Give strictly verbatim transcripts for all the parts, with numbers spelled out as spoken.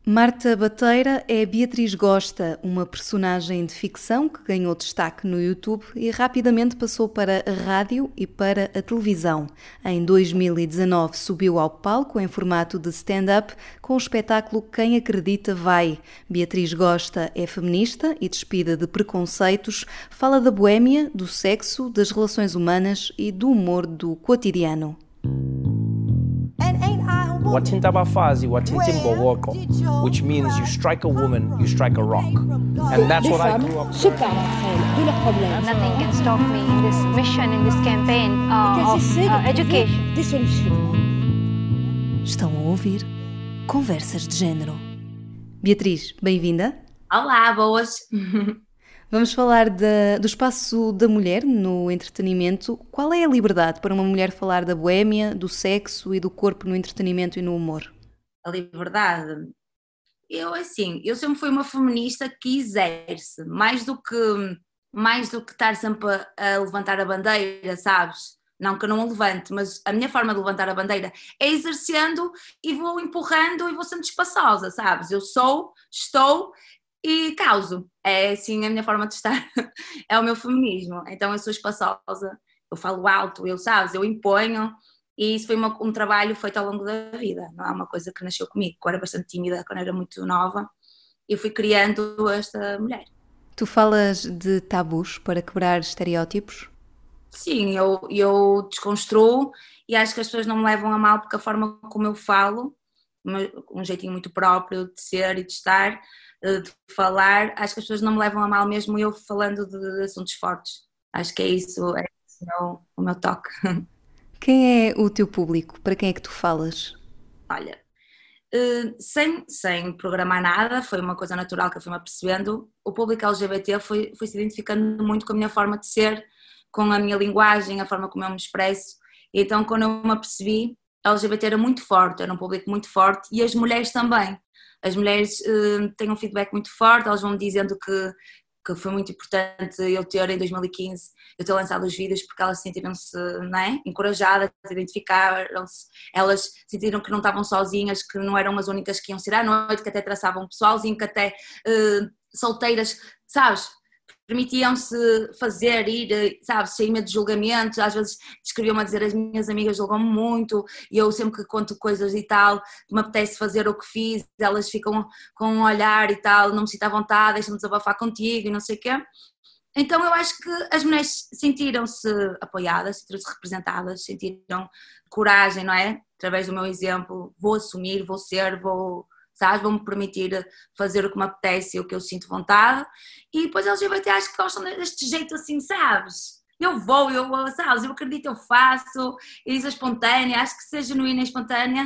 Marta Bateira é Beatriz Gosta, uma personagem de ficção que ganhou destaque no YouTube e rapidamente passou para a rádio e para a televisão. Em dois mil e dezanove subiu ao palco em formato de stand-up com o espetáculo Quem Acredita Vai. Beatriz Gosta é feminista e despida de preconceitos, fala da boémia, do sexo, das relações humanas e do humor do cotidiano. Watinta bafazi, watinta mbowoko, which means you strike a woman, you strike a rock. And that's what I grew up with. Nothing can stop me in this mission, in this campaign uh, of uh, education. Estão a ouvir Conversas de Género. Beatriz, bem-vinda. Olá, boas! Vamos falar da, do espaço da mulher no entretenimento. Qual é a liberdade para uma mulher falar da boémia, do sexo e do corpo no entretenimento e no humor? A liberdade? Eu, assim, eu sempre fui uma feminista que exerce, mais do que, mais do que estar sempre a, a levantar a bandeira, sabes? Não que eu não a levante, mas a minha forma de levantar a bandeira é exercendo e vou empurrando e vou sendo espaçosa, sabes? Eu sou, estou e causo. É assim a minha forma de estar, é o meu feminismo. Então eu sou espaçosa, eu falo alto, eu, sabes, eu imponho, e isso foi uma, um trabalho feito ao longo da vida, não é uma coisa que nasceu comigo. Eu era bastante tímida quando era muito nova e fui criando esta mulher. Tu falas de tabus para quebrar estereótipos? Sim, eu, eu desconstruo e acho que as pessoas não me levam a mal porque a forma como eu falo, um jeitinho muito próprio de ser e de estar, de falar, acho que as pessoas não me levam a mal mesmo eu falando de, de assuntos fortes. Acho que é isso, é esse o meu, o meu toque. Quem é o teu público? Para quem é que tu falas? Olha, sem, sem programar nada, foi uma coisa natural que eu fui-me apercebendo. O público L G B T foi, foi se identificando muito com a minha forma de ser, com a minha linguagem, a forma como eu me expresso. E então, quando eu me apercebi, a L G B T era muito forte, era um público muito forte, e as mulheres também. As mulheres uh, têm um feedback muito forte, elas vão-me dizendo que, que foi muito importante eu ter, em dois mil e quinze, eu ter lançado os vídeos porque elas sentiram-se, não é, encorajadas, identificaram-se, elas sentiram que não estavam sozinhas, que não eram as únicas que iam sair à noite, que até traçavam um pessoalzinho, que até uh, solteiras, sabes, permitiam-se fazer, ir, sabe, sem medo de julgamentos. Às vezes escreviam-me a dizer as minhas amigas julgam-me muito e eu sempre que conto coisas e tal, que me apetece fazer o que fiz, elas ficam com um olhar e tal, não me sinto à vontade, deixa-me desabafar contigo e não sei o quê. Então eu acho que as mulheres sentiram-se apoiadas, sentiram-se representadas, sentiram coragem, não é? Através do meu exemplo, vou assumir, vou ser, vou... sabes, vão-me permitir fazer o que me apetece e o que eu sinto vontade, e depois eles L G B T acho que gostam deste jeito assim, sabes, eu vou, eu vou, sabes, eu acredito, eu faço, e isso é espontânea, acho que ser genuína e espontânea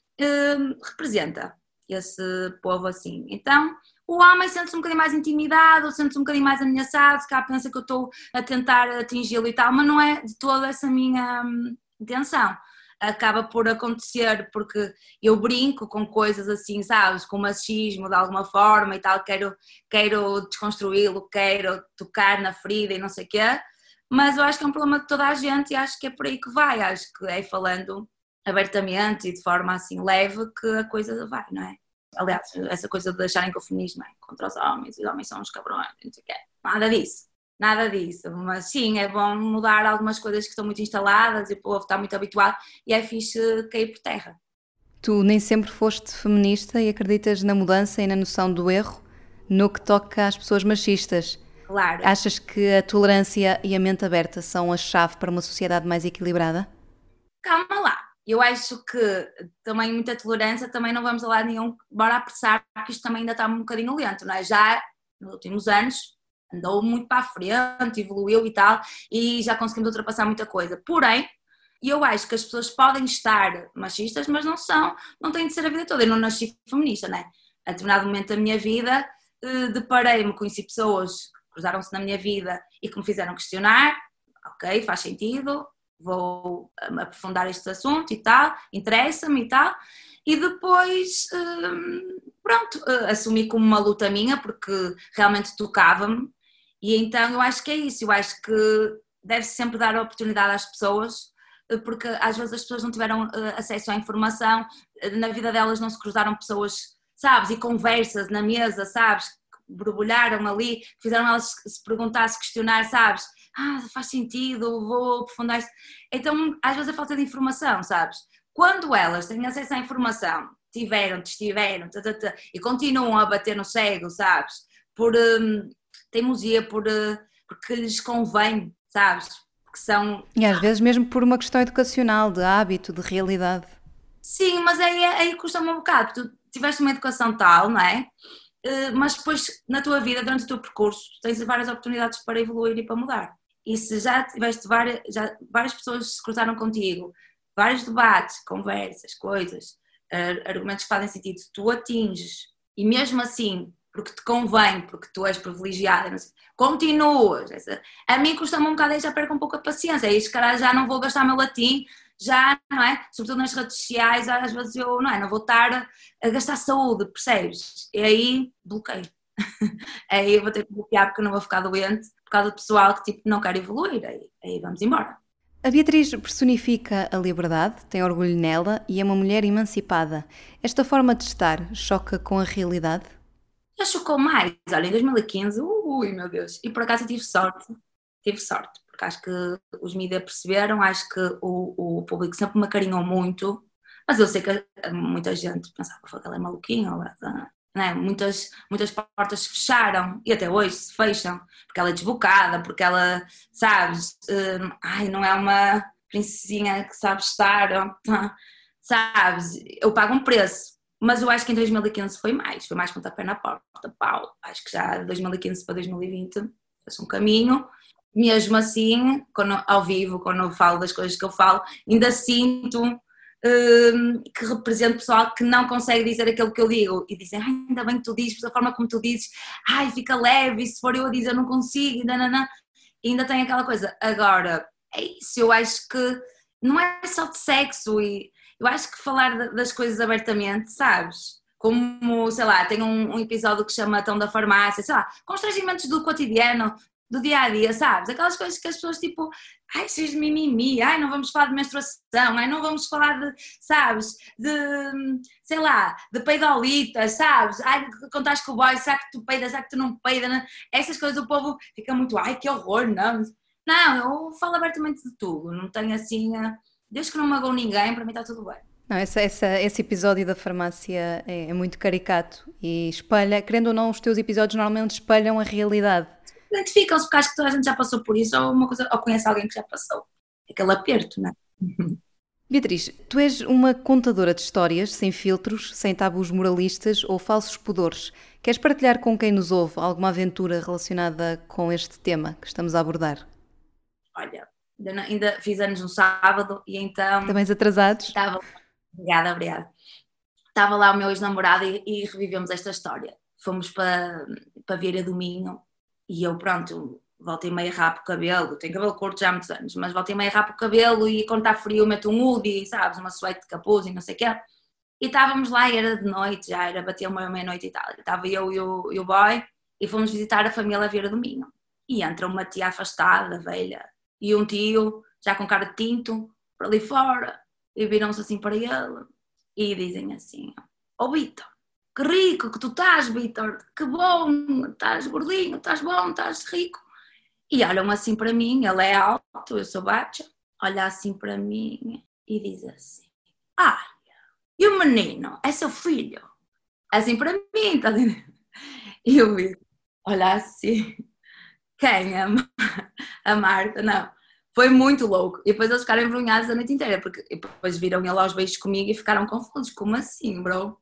hum, representa esse povo assim. Então o homem sente-se um bocadinho mais intimidado, sente-se um bocadinho mais ameaçado, se cá pensa que eu estou a tentar atingi-lo e tal, mas não é de toda essa minha hum, intenção. Acaba por acontecer porque eu brinco com coisas assim, sabes, com machismo de alguma forma e tal, quero, quero desconstruí-lo, quero tocar na ferida e não sei o quê, mas eu acho que é um problema de toda a gente e acho que é por aí que vai, acho que é falando abertamente e de forma assim leve que a coisa vai, não é? Aliás, essa coisa de acharem que o feminismo é contra os homens e os homens são uns cabrões, não sei o quê, nada disso. Nada disso, mas sim, é bom mudar algumas coisas que estão muito instaladas e o povo está muito habituado e é fixe cair por terra. Tu nem sempre foste feminista e acreditas na mudança e na noção do erro no que toca às pessoas machistas. Claro. Achas que a tolerância e a mente aberta são a chave para uma sociedade mais equilibrada? Calma lá, eu acho que também muita tolerância, também não vamos a lado nenhum, bora apressar, porque isto também ainda está um bocadinho lento, não é? Já nos últimos anos andou muito para a frente, evoluiu e tal, e já conseguimos ultrapassar muita coisa. Porém, eu acho que as pessoas podem estar machistas, mas não são, não têm de ser a vida toda. Eu não nasci feminista, né? A determinado momento da minha vida, deparei-me, conheci pessoas que cruzaram-se na minha vida e que me fizeram questionar, ok, faz sentido, vou aprofundar este assunto e tal, interessa-me e tal, e depois, pronto, assumi como uma luta minha, porque realmente tocava-me. E então eu acho que é isso, eu acho que deve-se sempre dar a oportunidade às pessoas, porque às vezes as pessoas não tiveram acesso à informação, na vida delas não se cruzaram pessoas, sabes? E conversas na mesa, sabes? Que borbulharam ali, fizeram elas se perguntar, se questionar, sabes? Ah, faz sentido, vou aprofundar isto. Então, às vezes a falta de informação, sabes? Quando elas têm acesso à informação, tiveram, estiveram, e continuam a bater no cego, sabes? Por hum, teimosia, por, uh, porque lhes convém, sabes? Porque são... E às vezes mesmo por uma questão educacional, de hábito, de realidade. Sim, mas aí, aí custa-me um bocado, porque tu tiveste uma educação tal, não é? Uh, mas depois, na tua vida, durante o teu percurso, tens várias oportunidades para evoluir e para mudar. E se já tiveste várias, já, várias pessoas se cruzaram contigo, vários debates, conversas, coisas, uh, argumentos que fazem sentido, tu atinges, e mesmo assim, porque te convém, porque tu és privilegiada, não sei, continuas. Essa, a mim custa-me um bocado, aí já perco um pouco a paciência, aí se calhar já não vou gastar meu latim, já, não é? Sobretudo nas redes sociais, às vezes eu, não é? Não vou estar a, a gastar saúde, percebes? E aí, bloqueio. Aí eu vou ter que bloquear porque eu não vou ficar doente por causa do pessoal que tipo não quer evoluir, aí, aí vamos embora. A Beatriz personifica a liberdade, tem orgulho nela e é uma mulher emancipada. Esta forma de estar choca com a realidade? Já chocou mais, olha, em dois mil e quinze, ui meu Deus, e por acaso eu tive sorte, tive sorte, porque acho que os mídias perceberam, acho que o, o público sempre me acarinhou muito, mas eu sei que muita gente pensava que ela é maluquinha, ou ela... É? Muitas, muitas portas se fecharam e até hoje se fecham porque ela é desbocada, porque ela, sabes, uh, ai, não é uma princesinha que sabe estar, sabes, eu pago um preço, mas eu acho que em dois mil e quinze foi mais, foi mais pontapé na porta, pau, acho que já de dois mil e quinze para dois mil e vinte fez um caminho, mesmo assim, quando, ao vivo, quando eu falo das coisas que eu falo, ainda sinto... Um, que representa pessoal que não consegue dizer aquilo que eu digo e dizem, ai, ainda bem que tu dizes, da forma como tu dizes, ai, fica leve, e se for eu a dizer eu não consigo, e ainda tem aquela coisa. Agora, é isso, eu acho que não é só de sexo, e eu acho que falar das coisas abertamente, sabes? Como, sei lá, tem um, um episódio que chama Tão da Farmácia, sei lá, constrangimentos do cotidiano, do dia a dia, sabes? Aquelas coisas que as pessoas tipo, ai, cheios de mimimi, ai, não vamos falar de menstruação, ai, não vamos falar de, sabes, de, sei lá, de peidolitas, sabes? Ai, quando estás com o boy, será que tu peidas, será que tu não peidas? Não? Essas coisas o povo fica muito, ai, que horror, não. Não, eu falo abertamente de tudo, não tenho assim, desde que não magoou ninguém, para mim está tudo bem. Não, essa, essa, esse episódio da farmácia é, é muito caricato e espelha, querendo ou não, os teus episódios normalmente espelham a realidade. Identificam-se porque acho que toda a gente já passou por isso ou, uma coisa, ou conhece alguém que já passou. Aquele aperto, não é? Beatriz, tu és uma contadora de histórias, sem filtros, sem tabus moralistas ou falsos pudores. Queres partilhar com quem nos ouve alguma aventura relacionada com este tema que estamos a abordar? Olha, ainda fiz anos no sábado e então... Também atrasados? Estava... Obrigada, obrigada. Estava lá o meu ex-namorado e, e revivemos esta história. Fomos para, para Vieira do Minho. E eu, pronto, voltei meio rapo o cabelo, tenho cabelo curto já há muitos anos, mas voltei meio rapo o cabelo e quando está frio meto um hoodie, sabes, uma suéte de capuz e não sei o quê. E estávamos lá e era de noite, já era, batia uma meia-noite e tal. Estava eu e o, e o boy e fomos visitar a família Vieira do Minho. E entra uma tia afastada, velha, e um tio, já com cara de tinto, por ali fora, e viram-se assim para ele e dizem assim, ó oh, Vitor, que rico que tu estás, Vitor, que bom, estás gordinho, estás bom, estás rico. E olham assim para mim, ele é alto, eu sou baixa, olha assim para mim e diz assim, ah, e o menino, é seu filho? Assim para mim, está dizendo. E eu vi, olha assim, quem? A, a Marta? Não, foi muito louco. E depois eles ficaram envergonhados a noite inteira, porque depois viram ele aos beijos comigo e ficaram confusos, como assim, bro?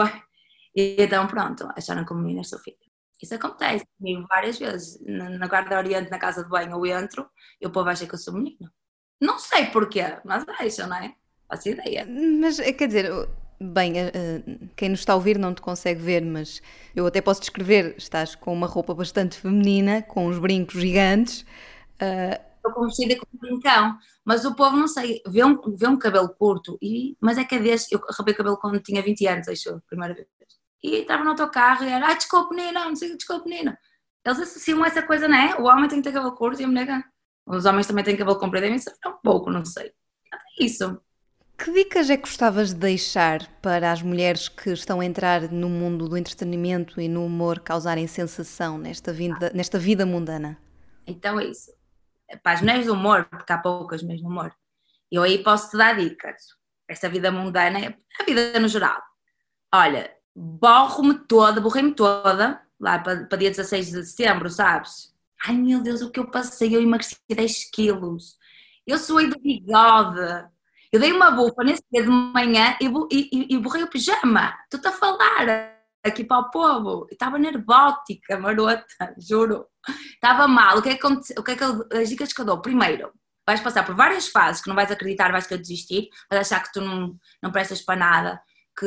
E então pronto, acharam que o menino é seu filho. Isso acontece comigo várias vezes. Na Guarda Oriente, na casa de banho, eu entro e o povo acha que eu sou menino. Não sei porquê, mas acham, não é? Faço ideia. Mas, quer dizer, bem, quem nos está a ouvir não te consegue ver, mas eu até posso descrever. Estás com uma roupa bastante feminina, com uns brincos gigantes. Estou com vestida com um brincão, mas o povo, não sei, vê um, vê um cabelo curto, e, mas é que é desde, eu rapei o cabelo quando tinha vinte anos, acho, a primeira vez. E estava no autocarro e era, ai, desculpe, menina, não sei, desculpe, menina. Eles associam essa coisa, não é? O homem tem que ter cabelo curto e a mulher... Os homens também têm cabelo comprido, e isso é um pouco, não sei. É isso. Que dicas é que gostavas de deixar para as mulheres que estão a entrar no mundo do entretenimento e no humor causarem sensação nesta vida, nesta vida mundana? Então é isso. Para as mulheres do humor, porque há poucas mulheres do humor, eu aí posso te dar dicas. Esta vida mundana é a vida no geral. Olha, borro-me toda, borrei-me toda, lá para, para dia dezasseis de setembro, sabes? Ai meu Deus, o que eu passei, eu emagreci dez quilos. Eu suei do bigode. Eu dei uma bufa nesse dia de manhã e, e, e borrei o pijama. Estou-te a falar aqui para o povo. Eu estava nervótica, marota, juro. Estava mal. O que é que, o que, é que eu, as dicas que eu dou? Primeiro, vais passar por várias fases que não vais acreditar, vais querer desistir, vais achar que tu não, não prestas para nada, que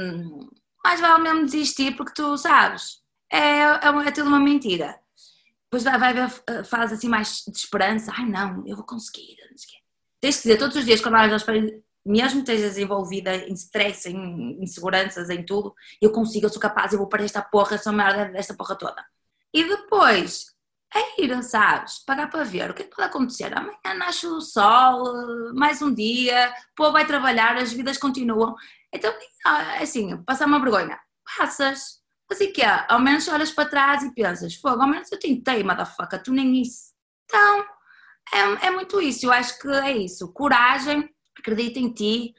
mais vale mesmo desistir porque tu sabes, é, é, é tudo uma mentira. Depois vai, vai haver a fase assim mais de esperança. Ai não, eu vou conseguir. Tens que dizer todos os dias, quando olhas ao espelho, mesmo que estejas envolvida em stress, em inseguranças, em tudo, eu consigo, eu sou capaz, eu vou para esta porra, eu sou a maior desta porra toda. E depois, é ir, sabes, pagar para ver o que é que pode acontecer. Amanhã nasce o sol, mais um dia, o povo vai trabalhar, as vidas continuam. Então, assim, passar uma vergonha, passas. Assim que é, ao menos olhas para trás e pensas, fogo, ao menos eu tentei, motherfucker, tu nem isso. Então, é, é muito isso, eu acho que é isso. Coragem, acredita em ti,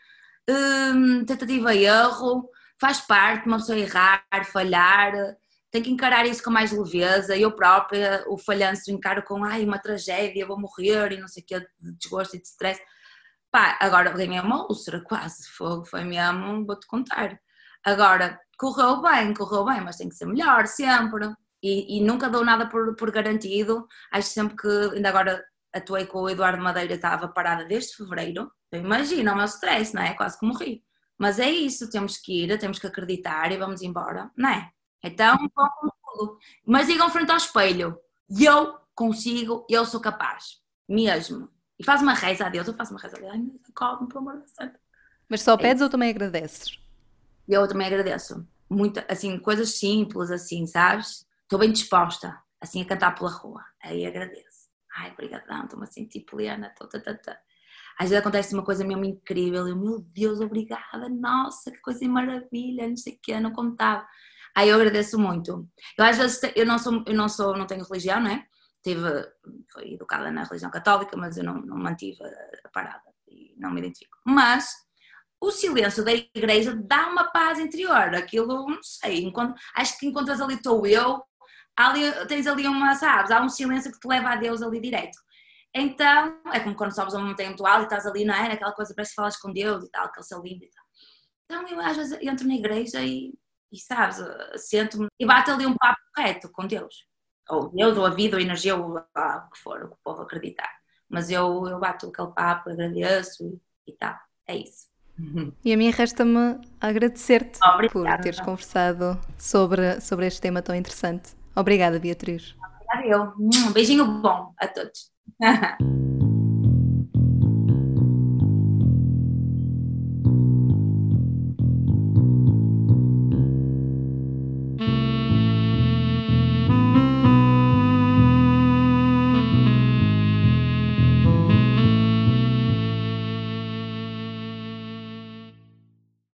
hum, tentativa e erro, faz parte, uma pessoa errar, falhar, tem que encarar isso com mais leveza. Eu própria, o falhanço, encaro com, ai, uma tragédia, vou morrer e não sei o que, de desgosto e de stress. Pá, agora ganhei uma úlcera, quase, fogo, foi mesmo, vou-te contar. Agora, correu bem, correu bem, mas tem que ser melhor sempre. E, e nunca dou nada por, por garantido. Acho sempre que, ainda agora atuei com o Eduardo Madeira, estava parada desde fevereiro. Imagina o meu stress, não é? Quase que morri. Mas é isso, temos que ir, temos que acreditar e vamos embora, não é? Então, vamos com tudo. Mas digam frente ao espelho, eu consigo, eu sou capaz, mesmo. E faz uma reza a Deus, eu faço uma reza a Deus. Ai, meu Deus, acalme, pelo amor de Deus. Mas só é pedes ou também agradeces? Eu também agradeço. Muito, assim, coisas simples, assim, sabes? Estou bem disposta, assim, a cantar pela rua. Aí agradeço. Ai, obrigadão, estou-me a sentir plena. Tô, tô, tô, tô. Às vezes acontece uma coisa mesmo incrível. Eu, meu Deus, obrigada. Nossa, que coisa maravilha, não sei o quê, não contava. Aí eu agradeço muito. Eu às vezes, eu não sou, eu não sou, não tenho religião, não é? Tive, fui educada na religião católica, mas eu não, não mantive a parada e não me identifico. Mas o silêncio da igreja dá uma paz interior, aquilo, não sei, enquanto, acho que encontras ali estou eu, ali, tens ali uma, sabes, há um silêncio que te leva a Deus ali direto. Então, é como quando sobes a uma montanha muito alta e estás ali, não é? Aquela coisa, parece que falas com Deus e tal, aquele céu lindo e tal. Então eu às vezes entro na igreja e, e sabes, sento-me e bato ali um papo correto com Deus. Ou Deus, ou a vida, ou a energia, ou ah, o que for, o que o povo acreditar. Mas eu, eu bato aquele papo, agradeço e, e tal, é isso. E a mim resta-me agradecer-te Obrigada, por teres conversado sobre, sobre este tema tão interessante. Obrigada, Beatriz. Obrigada eu. Um beijinho bom a todos.